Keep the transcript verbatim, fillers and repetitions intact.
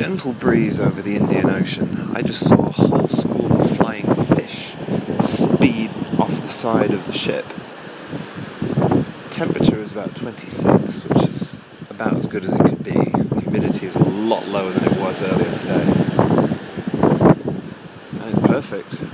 gentle breeze over the Indian Ocean. I just saw a whole school of flying fish speed off the side of the ship. The temperature is about twenty-six, which is about as good as it could be. The humidity is a lot lower than it was earlier today. And it's perfect.